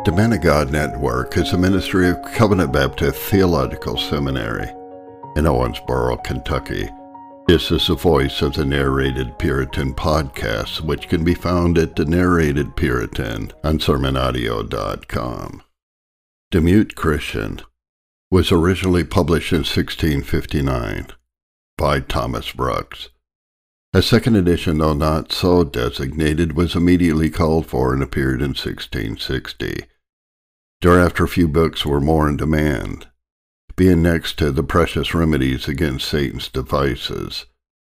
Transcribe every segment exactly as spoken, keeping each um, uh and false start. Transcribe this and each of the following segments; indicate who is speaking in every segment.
Speaker 1: The Man of God Network is a ministry of Covenant Baptist Theological Seminary in Owensboro, Kentucky. This is the voice of the Narrated Puritan podcast, which can be found at the Narrated Puritan on sermon audio dot com. The Mute Christian was originally published in sixteen fifty-nine by Thomas Brooks. A second edition, though not so designated, was immediately called for and appeared in sixteen sixty. Thereafter, a few books were more in demand, being next to The Precious Remedies Against Satan's Devices,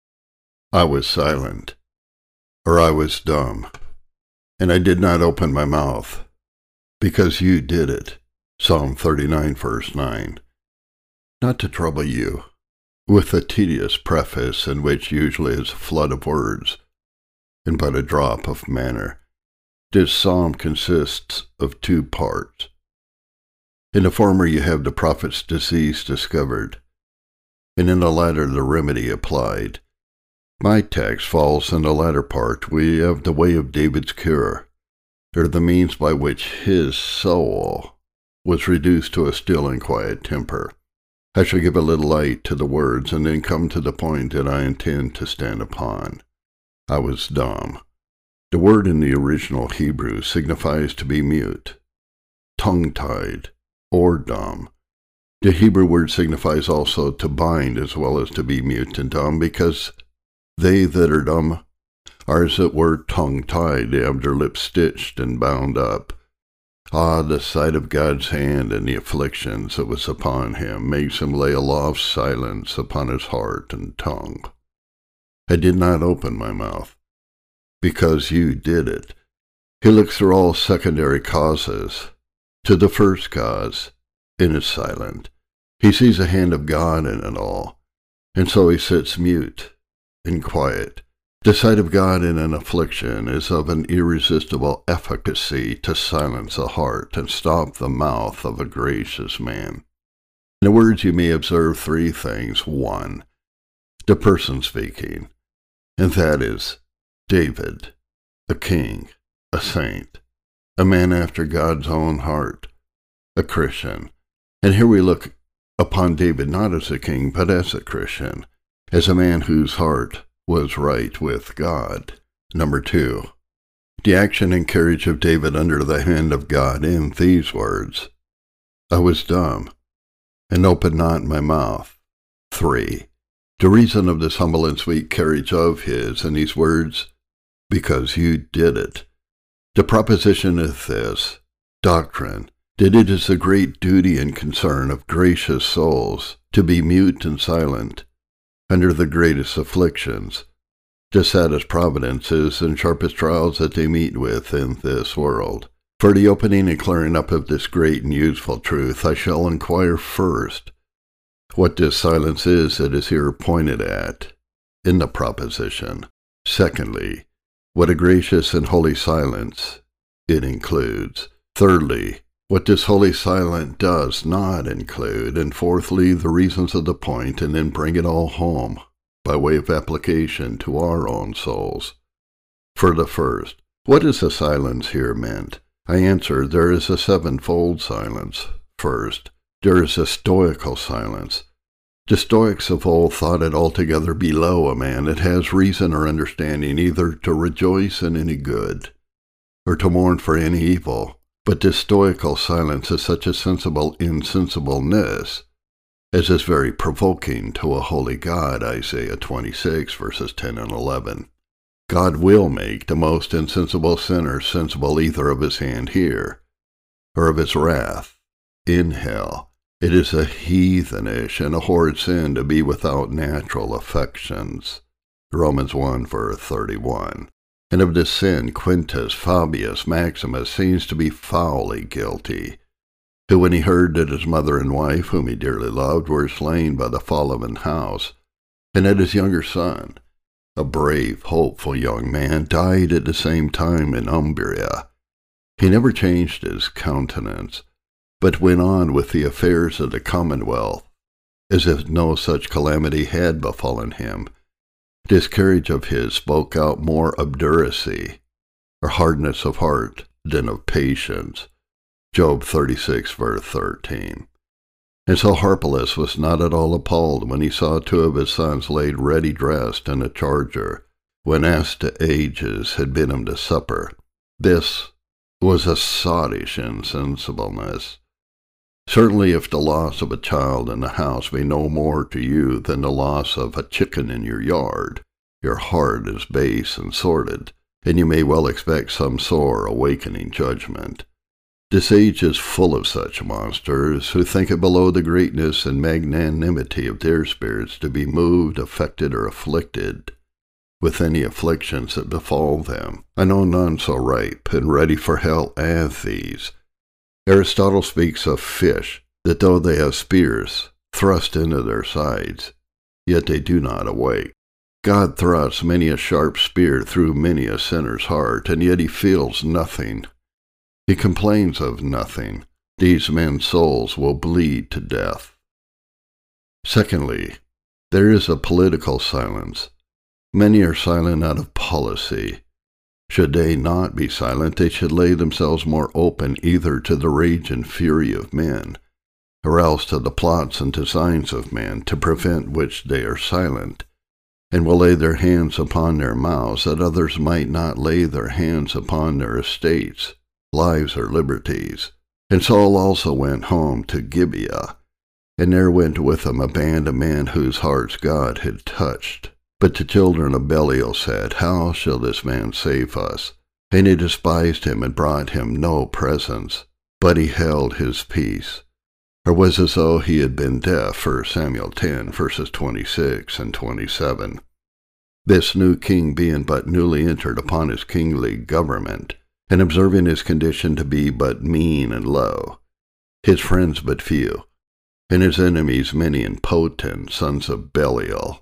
Speaker 1: I Was Silent, or I Was Dumb, and I Did Not Open My Mouth, Because You Did It, Psalm thirty-nine, verse nine. Not to trouble you with a tedious preface in which usually is a flood of words and but a drop of manner, this psalm consists of two parts. In the former you have the prophet's disease discovered, and in the latter the remedy applied. My text falls in the latter part. We have the way of David's cure, or the means by which his soul was reduced to a still and quiet temper. I shall give a little light to the words and then come to the point that I intend to stand upon. I was dumb. The word in the original Hebrew signifies to be mute, tongue-tied, or dumb. The Hebrew word signifies also to bind as well as to be mute and dumb, because they that are dumb are as it were tongue-tied, they have their lips stitched and bound up. Ah, the sight of God's hand and the afflictions that was upon him makes him lay aloft silence upon his heart and tongue. I did not open my mouth, because you did it. He looks through all secondary causes to the first cause, and is silent. He sees the hand of God in it all, and so he sits mute and quiet. The sight of God in an affliction is of an irresistible efficacy to silence a heart and stop the mouth of a gracious man. In the words you may observe three things. One, the person speaking, and that is David, a king, a saint, a man after God's own heart, a Christian. And here we look upon David not as a king, but as a Christian, as a man whose heart was right with God. Number two, the action and courage of David under the hand of God in these words, I was dumb, and opened not my mouth. Three, the reason of this humble and sweet courage of his in these words, because you did it. The proposition is this doctrine, that it is the great duty and concern of gracious souls to be mute and silent under the greatest afflictions, the saddest providences and sharpest trials that they meet with in this world. For the opening and clearing up of this great and useful truth, I shall inquire first what this silence is that is here pointed at in the proposition. Secondly, what a gracious and holy silence it includes. Thirdly, what this holy silence does not include. And fourthly, the reasons of the point, and then bring it all home by way of application to our own souls. For the first, what is the silence here meant? I answer, there is a sevenfold silence. First, there is a stoical silence. The Stoics of old thought it altogether below a man that has reason or understanding either to rejoice in any good or to mourn for any evil. But this stoical silence is such a sensible insensibleness as is very provoking to a holy God, Isaiah twenty-six, verses ten and eleven. God will make the most insensible sinner sensible either of his hand here or of his wrath in hell. It is a heathenish and a horrid sin to be without natural affections. Romans one, verse thirty-one. And of this sin Quintus Fabius Maximus seems to be foully guilty, who when he heard that his mother and wife, whom he dearly loved, were slain by the fall of an house, and that his younger son, a brave, hopeful young man, died at the same time in Umbria, he never changed his countenance, but went on with the affairs of the commonwealth, as if no such calamity had befallen him. This courage of his spoke out more obduracy, or hardness of heart, than of patience. Job thirty-six, verse thirteen. And so Harpalus was not at all appalled when he saw two of his sons laid ready dressed in a charger, when Astyages had bid him to supper. This was a sottish insensibleness. Certainly if the loss of a child in the house be no more to you than the loss of a chicken in your yard, your heart is base and sordid, and you may well expect some sore awakening judgment. This age is full of such monsters who think it below the greatness and magnanimity of their spirits to be moved, affected, or afflicted with any afflictions that befall them. I know none so ripe and ready for hell as these. Aristotle speaks of fish, that though they have spears thrust into their sides, yet they do not awake. God thrusts many a sharp spear through many a sinner's heart, and yet he feels nothing. He complains of nothing. These men's souls will bleed to death. Secondly, there is a political silence. Many are silent out of policy. Should they not be silent, they should lay themselves more open either to the rage and fury of men, or else to the plots and designs of men, to prevent which they are silent, and will lay their hands upon their mouths, that others might not lay their hands upon their estates, lives, or liberties. And Saul also went home to Gibeah, and there went with him a band of men whose hearts God had touched. But the children of Belial said, How shall this man save us? And they despised him and brought him no presents, but he held his peace, or was as though he had been deaf. First Samuel ten, verses twenty-six and twenty-seven. This new king being but newly entered upon his kingly government, and observing his condition to be but mean and low, his friends but few, and his enemies many and potent, sons of Belial,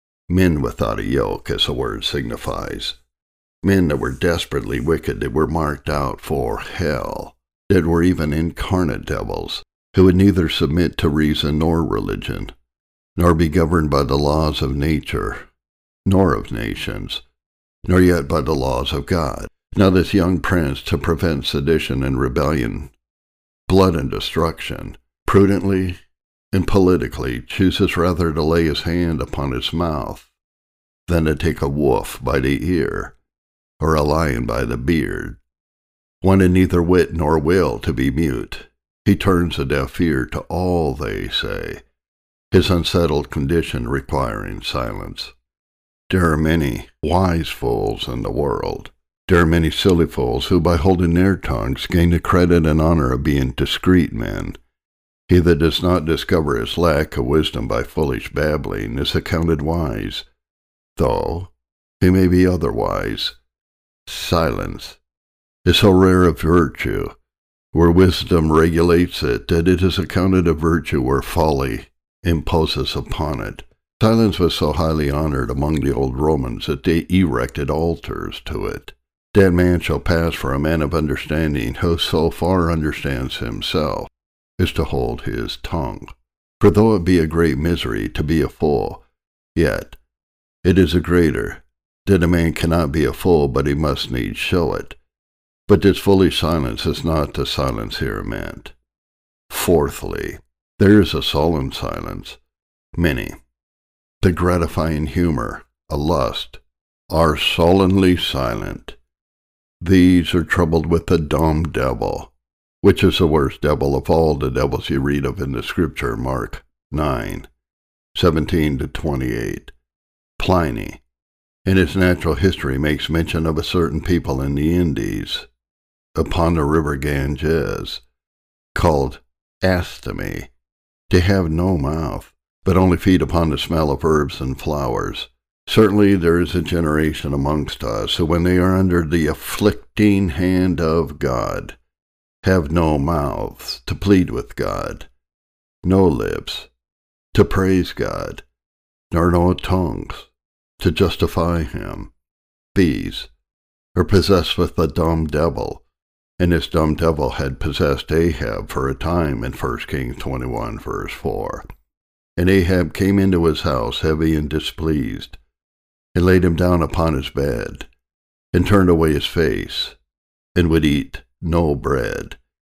Speaker 1: men without a yoke, as the word signifies, men that were desperately wicked, that were marked out for hell, that were even incarnate devils, who would neither submit to reason nor religion, nor be governed by the laws of nature, nor of nations, nor yet by the laws of God. Now this young prince, to prevent sedition and rebellion, blood and destruction, prudently and politically chooses rather to lay his hand upon his mouth than to take a wolf by the ear, or a lion by the beard. Wanting neither wit nor will to be mute, he turns a deaf ear to all they say, his unsettled condition requiring silence. There are many wise fools in the world. There are many silly fools who, by holding their tongues, gain the credit and honor of being discreet men. He that does not discover his lack of wisdom by foolish babbling is accounted wise, though he may be otherwise. Silence is so rare a virtue, where wisdom regulates it, that it is accounted a virtue where folly imposes upon it. Silence was so highly honored among the old Romans that they erected altars to it. That man shall pass for a man of understanding who so far understands himself is to hold his tongue. For though it be a great misery to be a fool, yet it is a greater that a man cannot be a fool, but he must needs show it. But this foolish silence is not the silence here meant. Fourthly, there is a sullen silence. Many, the gratifying humor, a lust, are sullenly silent. These are troubled with the dumb devil, which is the worst devil of all the devils you read of in the Scripture, Mark nine, seventeen to twenty-eight. Pliny, in his natural history, makes mention of a certain people in the Indies, upon the river Ganges, called Asthami. They have no mouth, but only feed upon the smell of herbs and flowers. Certainly there is a generation amongst us who, when they are under the afflicting hand of God, have no mouths to plead with God, no lips to praise God, nor no tongues to justify him. These are possessed with the dumb devil, and this dumb devil had possessed Ahab for a time in First Kings twenty-one, verse four. And Ahab came into his house heavy and displeased, and laid him down upon his bed, and turned away his face, and would eat no bread.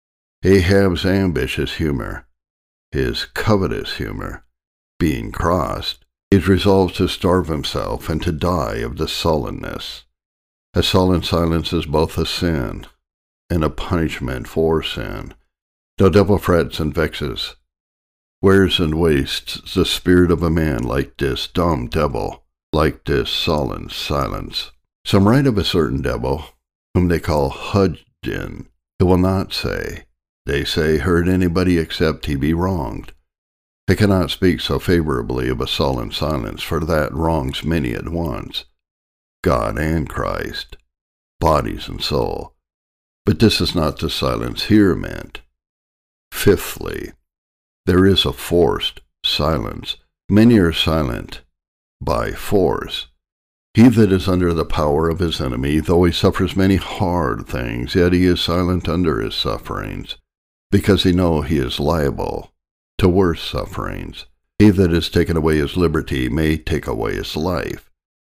Speaker 1: Ahab's ambitious humor, his covetous humor, being crossed, he resolves to starve himself and to die of the sullenness. A sullen silence is both a sin and a punishment for sin. The devil frets and vexes, wears and wastes the spirit of a man like this dumb devil, like this sullen silence. Some write of a certain devil, whom they call Hudgin, who will not say, they say, heard anybody except he be wronged. They cannot speak so favorably of a sullen silence, for that wrongs many at once, God and Christ, bodies and soul. But this is not the silence here meant. Fifthly, there is a forced silence. Many are silent by force. He that is under the power of his enemy, though he suffers many hard things, yet he is silent under his sufferings, because he know he is liable to worse sufferings. He that has taken away his liberty may take away his life.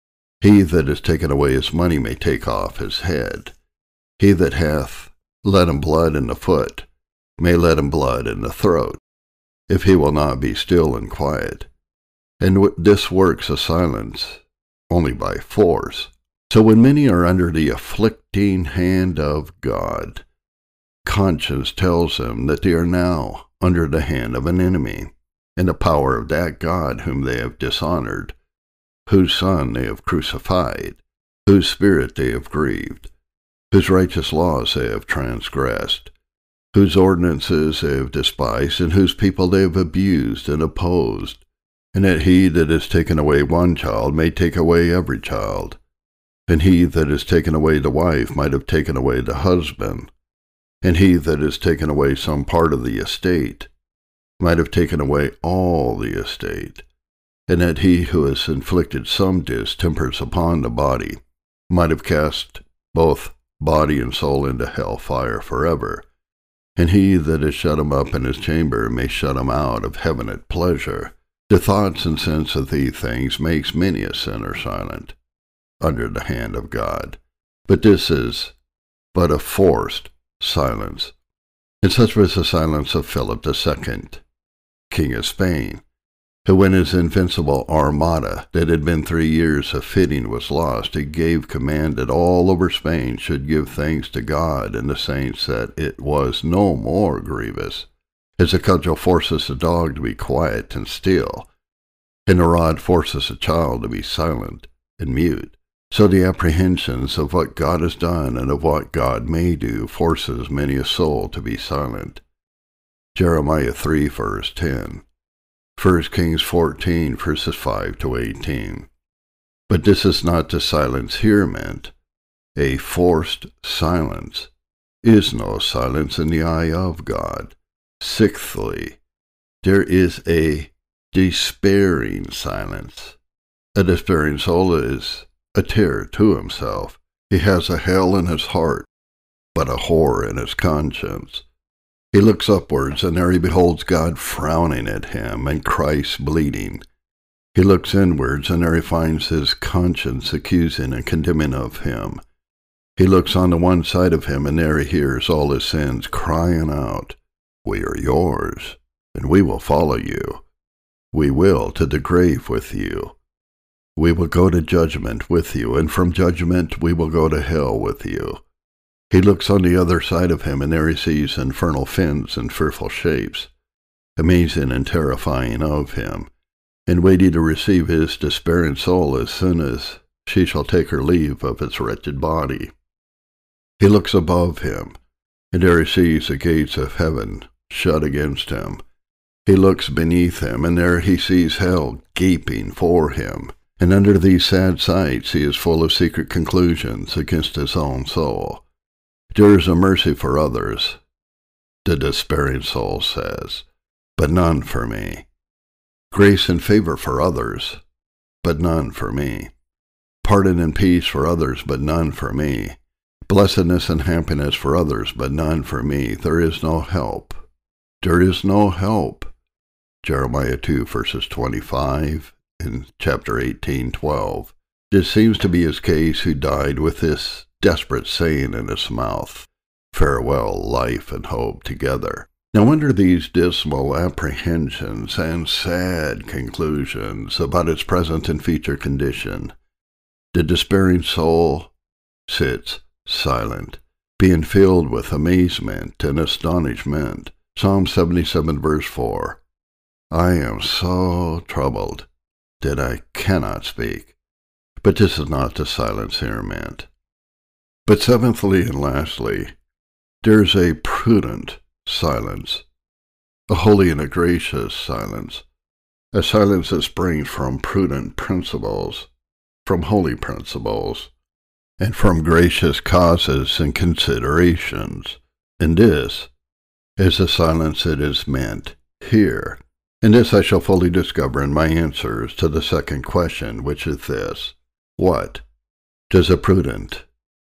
Speaker 1: He that has taken away his money may take off his head. He that hath let him blood in the foot may let him blood in the throat, if he will not be still and quiet. And this works a silence only by force. So when many are under the afflicting hand of God, conscience tells them that they are now under the hand of an enemy, and the power of that God whom they have dishonored, whose Son they have crucified, whose Spirit they have grieved, whose righteous laws they have transgressed, whose ordinances they have despised, and whose people they have abused and opposed, and that he that has taken away one child may take away every child, and he that has taken away the wife might have taken away the husband, and he that has taken away some part of the estate might have taken away all the estate, and that he who has inflicted some distempers upon the body might have cast both body and soul into hell fire forever, and he that has shut him up in his chamber may shut him out of heaven at pleasure. The thoughts and sense of these things makes many a sinner silent under the hand of God. But this is but a forced silence. And such was the silence of Philip the Second, King of Spain, who when his invincible armada that had been three years of fitting was lost, he gave command that all over Spain should give thanks to God and the saints that it was no more grievous, as a cudgel forces a dog to be quiet and still, and a rod forces a child to be silent and mute. So the apprehensions of what God has done and of what God may do forces many a soul to be silent. Jeremiah three, verse ten. First Kings fourteen, verses five to eighteen. But this is not the silence here meant. A forced silence is no silence in the eye of God. Sixthly, there is a despairing silence. A despairing soul is a terror to himself. He has a hell in his heart, but a horror in his conscience. He looks upwards, and there he beholds God frowning at him, and Christ bleeding. He looks inwards, and there he finds his conscience accusing and condemning of him. He looks on the one side of him, and there he hears all his sins crying out, "We are yours, and we will follow you. We will to the grave with you. We will go to judgment with you, and from judgment we will go to hell with you." He looks on the other side of him, and there he sees infernal fins and fearful shapes, amazing and terrifying of him, and waiting to receive his despairing soul as soon as she shall take her leave of its wretched body. He looks above him, and there he sees the gates of heaven shut against him. He looks beneath him, and there he sees hell gaping for him. And under these sad sights he is full of secret conclusions against his own soul. There is a mercy for others, the despairing soul says, but none for me. Grace and favor for others, but none for me. Pardon and peace for others, but none for me. Blessedness and happiness for others, but none for me. There is no help. There is no help. Jeremiah two, verses twenty-five, and chapter eighteen, twelve. This seems to be his case who died with this desperate saying in his mouth. Farewell, life and hope together. Now under these dismal apprehensions and sad conclusions about its present and future condition, the despairing soul sits silent, being filled with amazement and astonishment. Psalm seventy-seven, verse four. I am so troubled that I cannot speak. But this is not the silence here meant. But seventhly and lastly, there is a prudent silence, a holy and a gracious silence, a silence that springs from prudent principles, from holy principles, and from gracious causes and considerations. And this is the silence that is meant here. And this I shall fully discover in my answers to the second question, which is this: what does a prudent,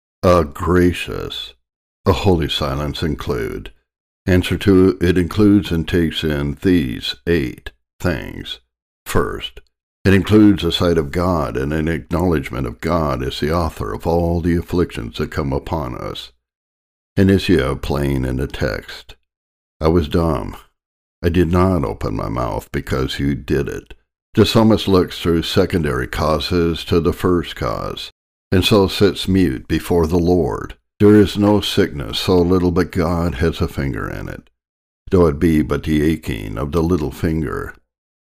Speaker 1: a gracious, a holy silence include? Answer to it includes and takes in these eight things. First, it includes a sight of God and an acknowledgement of God as the author of all the afflictions that come upon us. And as you have plain in the text, I was dumb. I did not open my mouth because you did it. The psalmist looks through secondary causes to the first cause, and so sits mute before the Lord. There is no sickness so little but God has a finger in it, though it be but the aching of the little finger.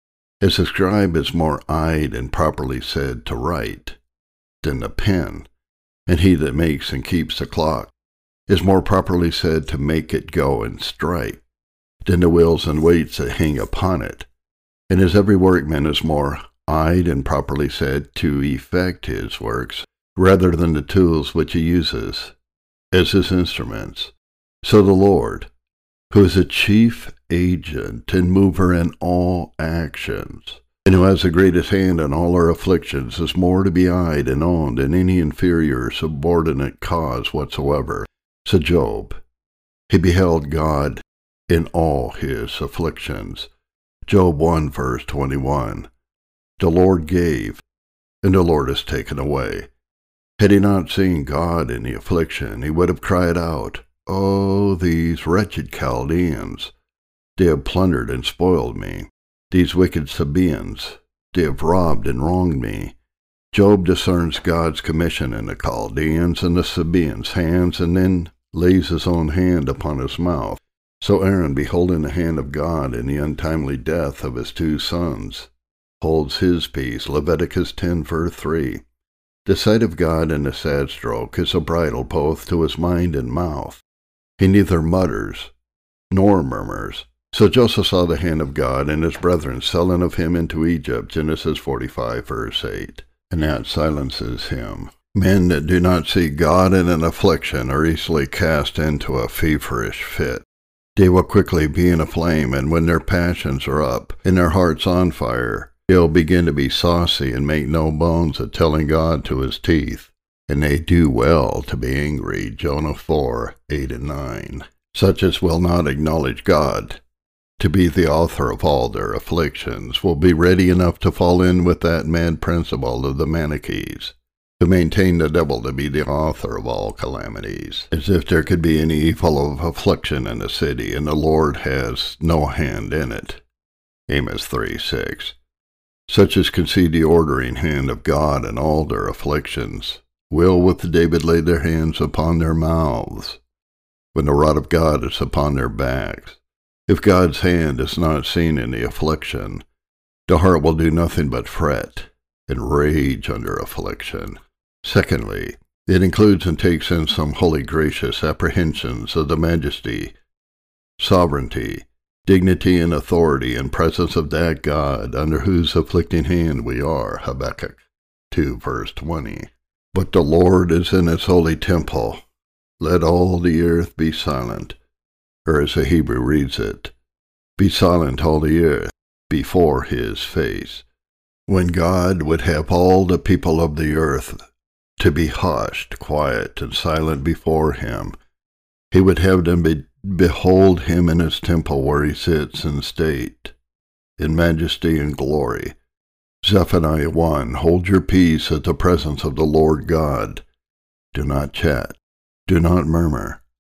Speaker 1: As the scribe is more eyed and properly said to write than the pen, and he that makes and keeps the clock is more properly said to make it go and strike than the wheels and weights that hang upon it, and as every workman is more eyed and properly said to effect his works rather than the tools which he uses as his instruments, so the Lord, who is a chief agent and mover in all actions, and who has the greatest hand in all our afflictions, is more to be eyed and owned than any inferior or subordinate cause whatsoever. So Job, he beheld God in all his afflictions. Job one, verse twenty-one. The Lord gave, and the Lord has taken away. Had he not seen God in the affliction, he would have cried out, Oh, these wretched Chaldeans! They have plundered and spoiled me. These wicked Sabaeans, they have robbed and wronged me. Job discerns God's commission in the Chaldeans and the Sabaeans' hands, and then lays his own hand upon his mouth. So Aaron, beholding the hand of God in the untimely death of his two sons, holds his peace. Leviticus ten, verse three. The sight of God in the sad stroke is a bridle both to his mind and mouth. He neither mutters nor murmurs. So Joseph saw the hand of God and his brethren selling of him into Egypt, Genesis forty-five, verse eight, and that silences him. Men that do not see God in an affliction are easily cast into a feverish fit. They will quickly be in a flame, and when their passions are up and their hearts on fire, they'll begin to be saucy and make no bones of telling God to his teeth. And they do well to be angry, Jonah four, eight and nine. Such as will not acknowledge God to be the author of all their afflictions will be ready enough to fall in with that mad principle of the Manichees, to maintain the devil to be the author of all calamities, as if there could be any evil of affliction in the city, and the Lord has no hand in it. Amos three, six. Such as concede the ordering hand of God in all their afflictions, will with David lay their hands upon their mouths, when the rod of God is upon their backs. If God's hand is not seen in the affliction, the heart will do nothing but fret and rage under affliction. Secondly, it includes and takes in some holy gracious apprehensions of the majesty, sovereignty, dignity, and authority and presence of that God under whose afflicting hand we are, Habakkuk two, verse twenty. But the Lord is in his holy temple. Let all the earth be silent, or as the Hebrew reads it, be silent all the earth before his face. When God would have all the people of the earth to be hushed, quiet, and silent before him, he would have them be behold him in his temple where he sits in state, in majesty and glory. Zephaniah one, hold your peace at the presence of the Lord God. Do not chat, do not murmur,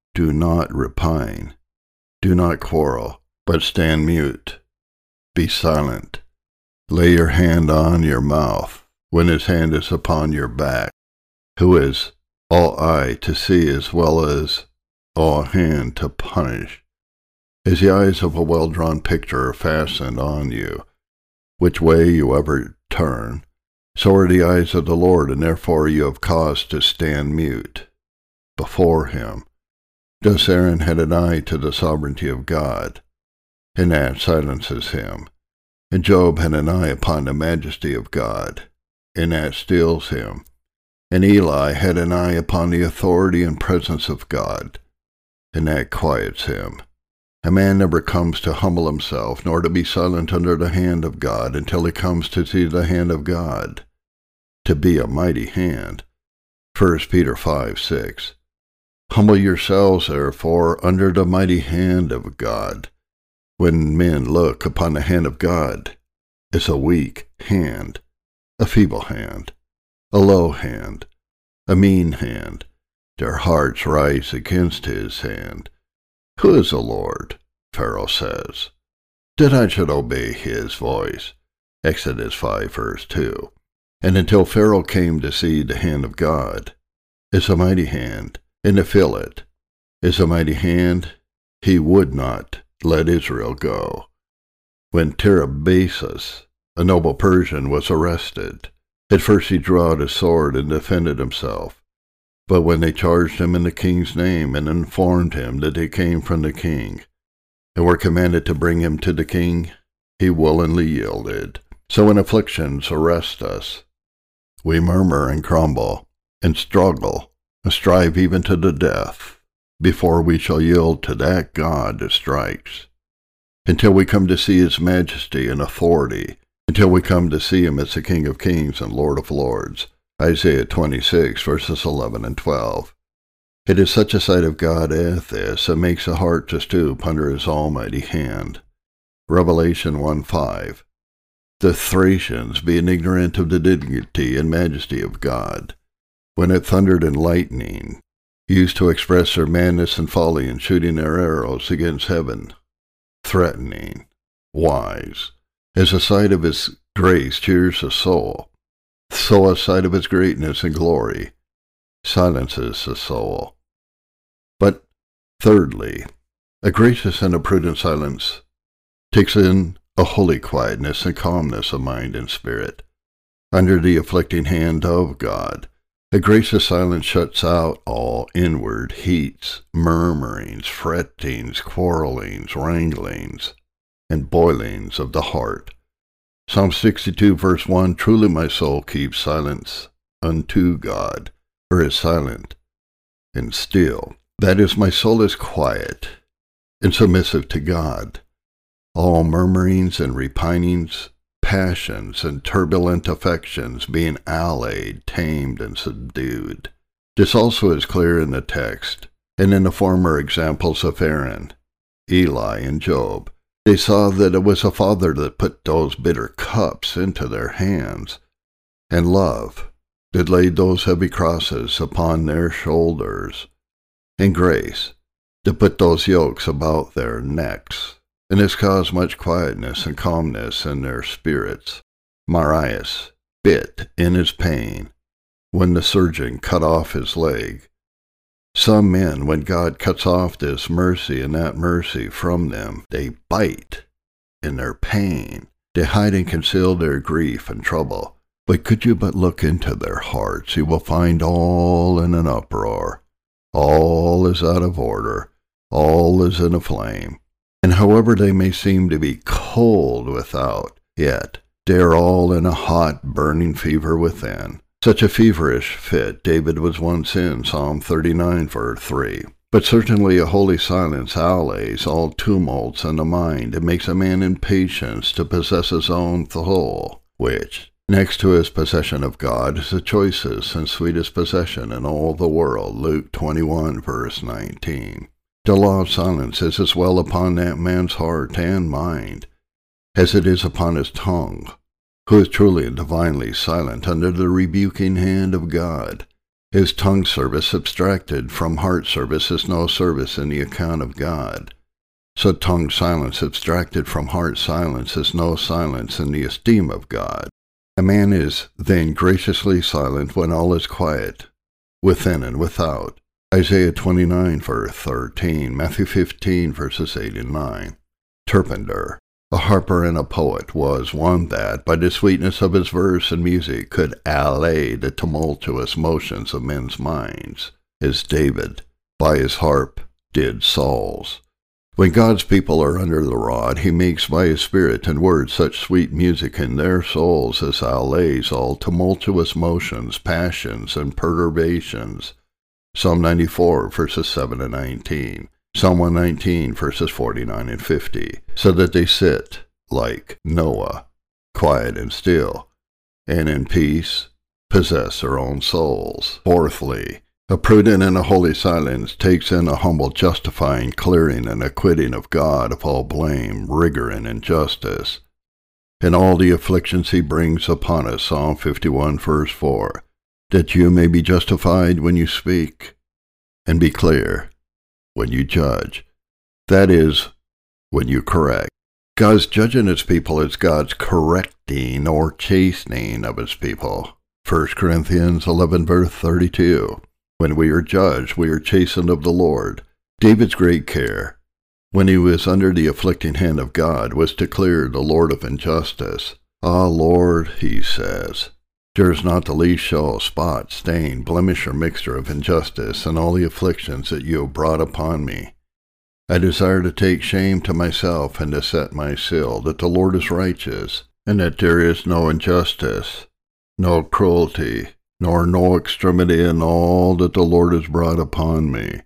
Speaker 1: do not repine. Do not quarrel, but stand mute. Be silent. Lay your hand on your mouth when his hand is upon your back, who is all eye to see as well as all hand to punish. As the eyes of a well-drawn picture are fastened on you, which way you ever turn, so are the eyes of the Lord, and therefore you have cause to stand mute before him. Thus Aaron had an eye to the sovereignty of God, and that silences him. And Job had an eye upon the majesty of God, and that stills him. And Eli had an eye upon the authority and presence of God, and that quiets him. A man never comes to humble himself, nor to be silent under the hand of God, until he comes to see the hand of God, to be a mighty hand. First Peter five six. Humble yourselves, therefore, under the mighty hand of God. When men look upon the hand of God as a weak hand, a feeble hand, a low hand, a mean hand, their hearts rise against his hand. Who is the Lord? Pharaoh says, that I should obey his voice. Exodus five verse two. And until Pharaoh came to see the hand of God as a mighty hand, and to feel it as a mighty hand, he would not let Israel go. When Tirabassus, a noble Persian, was arrested, at first he drew out his sword and defended himself. But when they charged him in the king's name and informed him that they came from the king, and were commanded to bring him to the king, he willingly yielded. So when afflictions arrest us, we murmur and grumble, and struggle, and strive even to the death, before we shall yield to that God that strikes, until we come to see his majesty and authority, until we come to see him as the King of kings and Lord of lords. Isaiah twenty-six, verses eleven and twelve. It is such a sight of God as this that makes the heart to stoop under his almighty hand. Revelation one five. The Thracians, being ignorant of the dignity and majesty of God, when it thundered and lightning, used to express their madness and folly in shooting their arrows against heaven, threatening, wise. As a sight of his grace cheers the soul, so a sight of his greatness and glory silences the soul. But thirdly, a gracious and a prudent silence takes in a holy quietness and calmness of mind and spirit. Under the afflicting hand of God, a gracious silence shuts out all inward heats, murmurings, frettings, quarrelings, wranglings, and boilings of the heart. Psalm sixty-two, verse one, truly my soul keeps silence unto God, or is silent and still. That is, my soul is quiet and submissive to God. All murmurings and repinings, passions and turbulent affections being allayed, tamed, and subdued. This also is clear in the text, and in the former examples of Aaron, Eli, and Job. They saw that it was a father that put those bitter cups into their hands, and love that laid those heavy crosses upon their shoulders, and grace that put those yokes about their necks, and has caused much quietness and calmness in their spirits. Marius bit in his pain when the surgeon cut off his leg. Some men, when God cuts off this mercy and that mercy from them, they bite in their pain. They hide and conceal their grief and trouble. But could you but look into their hearts, you will find all in an uproar. All is out of order. All is in a flame. And however they may seem to be cold without, yet they are all in a hot, burning fever within. Such a feverish fit David was once in, Psalm thirty-nine, verse three. But certainly a holy silence allays all tumults in the mind, and makes a man impatient to possess his own soul, which, next to his possession of God, is the choicest and sweetest possession in all the world, Luke twenty-one, verse nineteen. The law of silence is as well upon that man's heart and mind as it is upon his tongue, who is truly and divinely silent under the rebuking hand of God. His tongue service abstracted from heart service is no service in the account of God. So tongue silence abstracted from heart silence is no silence in the esteem of God. A man is then graciously silent when all is quiet, within and without. Isaiah twenty-nine, verse thirteen, Matthew fifteen, verses eight and nine. Terpenter, a harper and a poet, was one that, by the sweetness of his verse and music, could allay the tumultuous motions of men's minds, as David, by his harp, did Saul's. When God's people are under the rod, he makes by his Spirit and word such sweet music in their souls as allays all tumultuous motions, passions, and perturbations. Psalm ninety-four, verses seven and nineteen. Psalm one nineteen, verses forty-nine and fifty. So that they sit, like Noah, quiet and still, and in peace possess their own souls. Fourthly, a prudent and a holy silence takes in a humble justifying, clearing, and acquitting of God of all blame, rigor, and injustice. In all the afflictions he brings upon us, Psalm fifty-one, verse four, that you may be justified when you speak, and be clear when you judge. That is, when you correct. God's judging his people is God's correcting or chastening of his people. First Corinthians eleven, verse thirty-two. When we are judged, we are chastened of the Lord. David's great care, when he was under the afflicting hand of God, was to clear the Lord of injustice. Ah, Lord, he says, there is not the least show, spot, stain, blemish, or mixture of injustice in all the afflictions that you have brought upon me. I desire to take shame to myself and to set my seal, that the Lord is righteous, and that there is no injustice, no cruelty, nor no extremity in all that the Lord has brought upon me.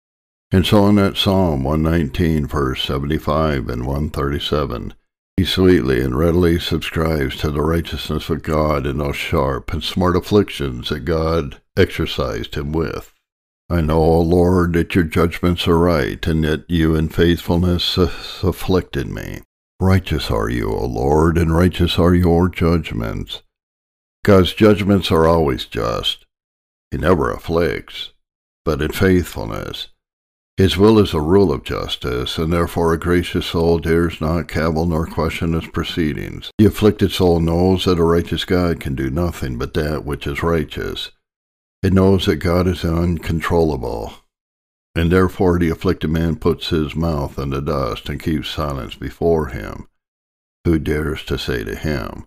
Speaker 1: And so in that Psalm one nineteen, verse seventy-five and one thirty-seven, he sweetly and readily subscribes to the righteousness of God in those sharp and smart afflictions that God exercised him with. I know, O Lord, that your judgments are right, and that you in faithfulness afflicted me. Righteous are you, O Lord, and righteous are your judgments. God's judgments are always just. He never afflicts, but in faithfulness. His will is a rule of justice, and therefore a gracious soul dares not cavil nor question his proceedings. The afflicted soul knows that a righteous God can do nothing but that which is righteous. It knows that God is uncontrollable, and therefore the afflicted man puts his mouth in the dust and keeps silence before him. Who dares to say to him,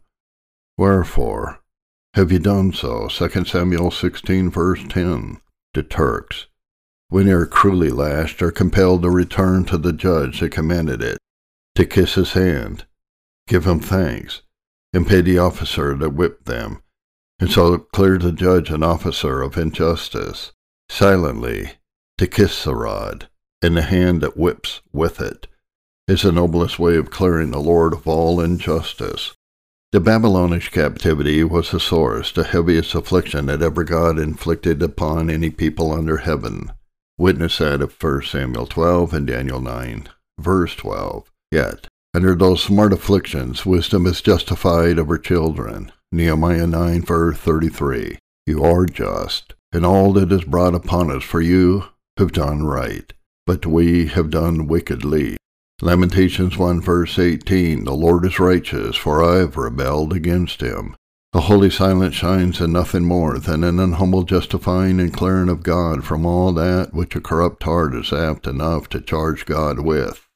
Speaker 1: wherefore have you done so? Second Samuel sixteen, verse ten. The Turks, when they are cruelly lashed, are compelled to return to the judge that commanded it, to kiss his hand, give him thanks, and pay the officer that whipped them, and so clear the judge and officer of injustice, silently to kiss the rod, and the hand that whips with it, is the noblest way of clearing the Lord of all injustice. The Babylonish captivity was the sorest, the heaviest affliction that ever God inflicted upon any people under heaven. Witness that of First Samuel twelve and Daniel nine, verse twelve. Yet, under those smart afflictions, wisdom is justified of her children. Nehemiah nine, verse thirty-three. You are just, and all that is brought upon us, for you have done right, but we have done wickedly. Lamentations one, verse eighteen. The Lord is righteous, for I have rebelled against him. The holy silence shines in nothing more than in an humble justifying and clearing of God from all that which a corrupt heart is apt enough to charge God with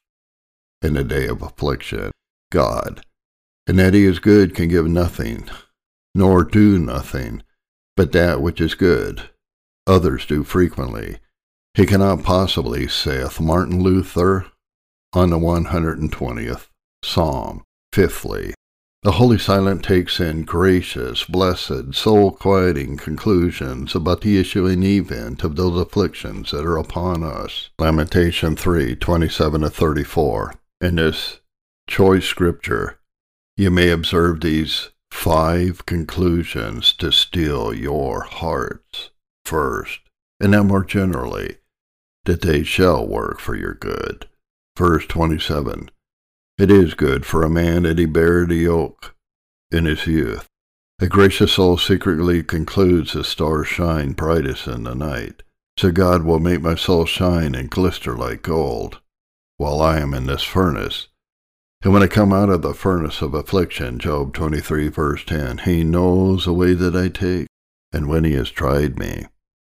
Speaker 1: in the day of affliction. God, and that he is good, can give nothing, nor do nothing, but that which is good. Others do frequently. He cannot possibly, saith Martin Luther, on the one hundred twentieth Psalm. Fifthly, the holy silent takes in gracious, blessed, soul-quieting conclusions about the issuing event of those afflictions that are upon us. Lamentation three, twenty-seven to thirty-four. In this choice scripture, you may observe these five conclusions to still your hearts. First, and then more generally, that they shall work for your good. Verse twenty-seven. It is good for a man that he bear the yoke in his youth. A gracious soul secretly concludes the stars shine brightest in the night. So God will make my soul shine and glister like gold, while I am in this furnace. And when I come out of the furnace of affliction, Job twenty-three, verse ten, he knows the way that I take, and when he has tried me,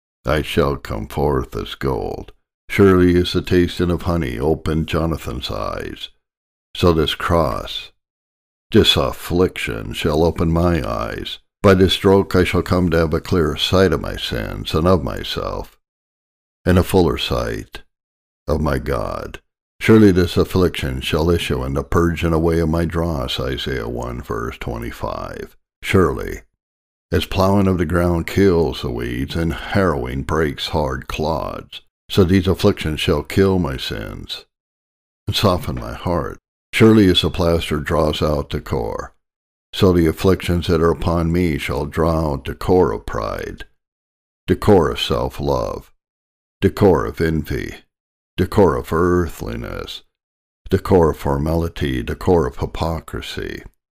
Speaker 1: I shall come forth as gold. Surely as the tasting of honey opened Jonathan's eyes, so this cross, this affliction, shall open my eyes. By this stroke I shall come to have a clearer sight of my sins and of myself, and a fuller sight of my God. Surely this affliction shall issue in the purging away of my dross, Isaiah one, verse twenty-five. Surely, as plowing of the ground kills the weeds, and harrowing breaks hard clods, so these afflictions shall kill my sins, and soften my heart. Surely as the plaster draws out the core, so the afflictions that are upon me shall draw out the core of pride, the core of self-love, the core of envy, the core of earthliness, the core of formality, the core of hypocrisy.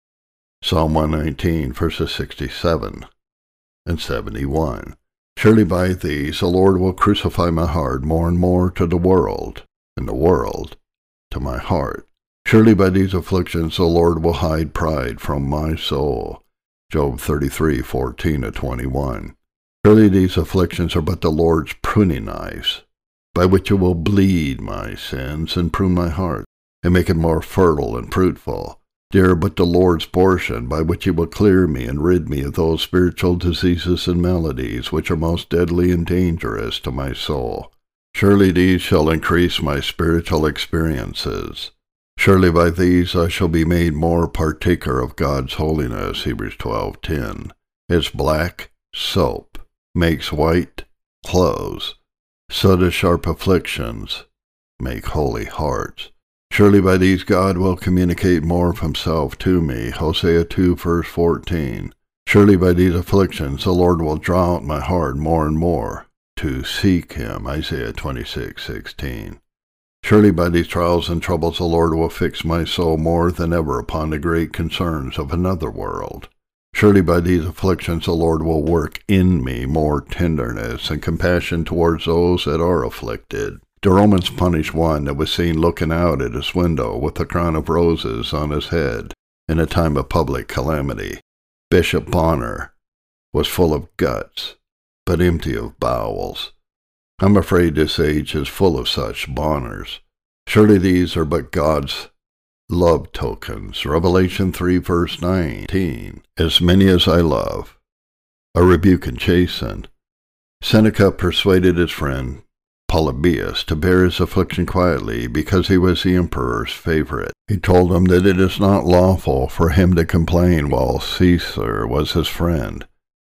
Speaker 1: Psalm one nineteen, verses sixty-seven and seventy-one. Surely by these the Lord will crucify my heart more and more to the world, and the world to my heart. Surely by these afflictions the Lord will hide pride from my soul. Job thirty-three, fourteen to twenty-one. Surely these afflictions are but the Lord's pruning knives, by which it will bleed my sins and prune my heart, and make it more fertile and fruitful. They are but the Lord's portion, by which he will clear me and rid me of those spiritual diseases and maladies which are most deadly and dangerous to my soul. Surely these shall increase my spiritual experiences. Surely by these I shall be made more partaker of God's holiness, Hebrews twelve, ten. As black soap makes white clothes, so do sharp afflictions make holy hearts. Surely by these God will communicate more of himself to me, Hosea two, verse fourteen. Surely by these afflictions the Lord will draw out my heart more and more to seek him, Isaiah twenty-six, sixteen. Surely by these trials and troubles the Lord will fix my soul more than ever upon the great concerns of another world. Surely by these afflictions the Lord will work in me more tenderness and compassion towards those that are afflicted. The Romans punished one that was seen looking out at his window with a crown of roses on his head in a time of public calamity. Bishop Bonner was full of guts, but empty of bowels. I'm afraid this age is full of such Bonners. Surely these are but God's love tokens. Revelation three, verse nineteen. As many as I love, I rebuke and chasten. Seneca persuaded his friend Polybius to bear his affliction quietly, because he was the emperor's favorite. He told him that it is not lawful for him to complain while Caesar was his friend.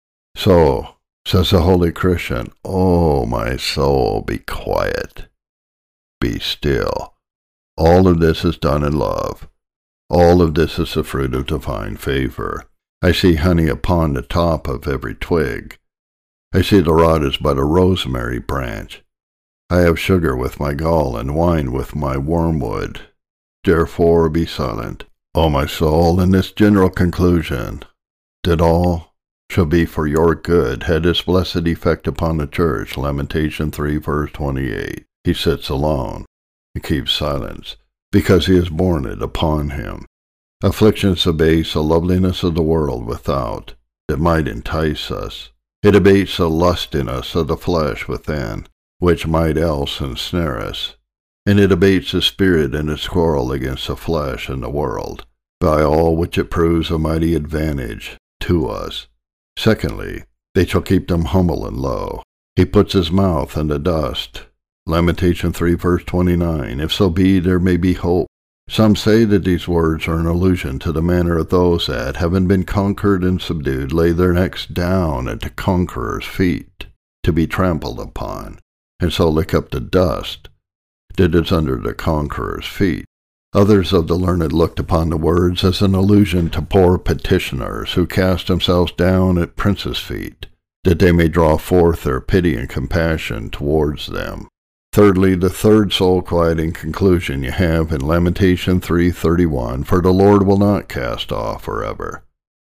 Speaker 1: So, says the holy Christian, "Oh, my soul, be quiet, be still." All of this is done in love. All of this is the fruit of divine favor. I see honey upon the top of every twig. I see the rod is but a rosemary branch. I have sugar with my gall and wine with my wormwood. Therefore be silent, O my soul, in this general conclusion, that all shall be for your good, had this blessed effect upon the church. Lamentation three, verse twenty-eight. He sits alone and keeps silence, because he has borne it upon him. Afflictions abase the loveliness of the world without, that might entice us. It abates the lustiness of the flesh within, which might else ensnare us. And it abates the spirit in its quarrel against the flesh and the world, by all which it proves a mighty advantage to us. Secondly, they shall keep them humble and low. He puts his mouth in the dust. Lamentation three, verse twenty-nine. If so be there may be hope. Some say that these words are an allusion to the manner of those that, having been conquered and subdued, lay their necks down at the conqueror's feet, to be trampled upon, and so lick up the dust that is under the conqueror's feet. Others of the learned looked upon the words as an allusion to poor petitioners who cast themselves down at princes' feet, that they may draw forth their pity and compassion towards them. Thirdly, the third soul-quieting conclusion you have in Lamentation three thirty-one, for the Lord will not cast off forever.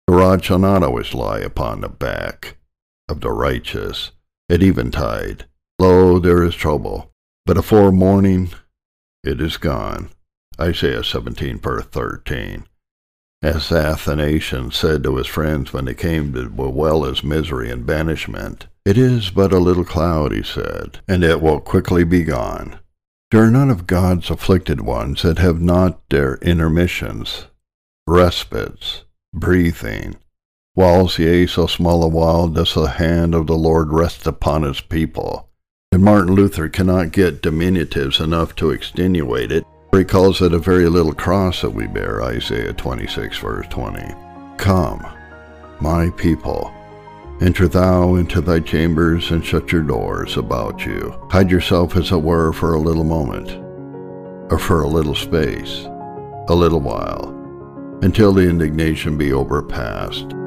Speaker 1: The rod shall not always lie upon the back of the righteous at eventide. Lo, there is trouble, but afore morning it is gone. Isaiah seventeen, verse thirteen. As Athanasius said to his friends when they came to bewail his misery and banishment, "It is but a little cloud," he said, "and it will quickly be gone." There are none of God's afflicted ones that have not their intermissions, respites, breathing. Whiles, yea, so small a while does the hand of the Lord rest upon his people. And Martin Luther cannot get diminutives enough to extenuate it, for he calls it a very little cross that we bear, Isaiah twenty-six, verse twenty. Come, my people, enter thou into thy chambers, and shut your doors about you. Hide yourself as it were for a little moment, or for a little space, a little while, until the indignation be overpast.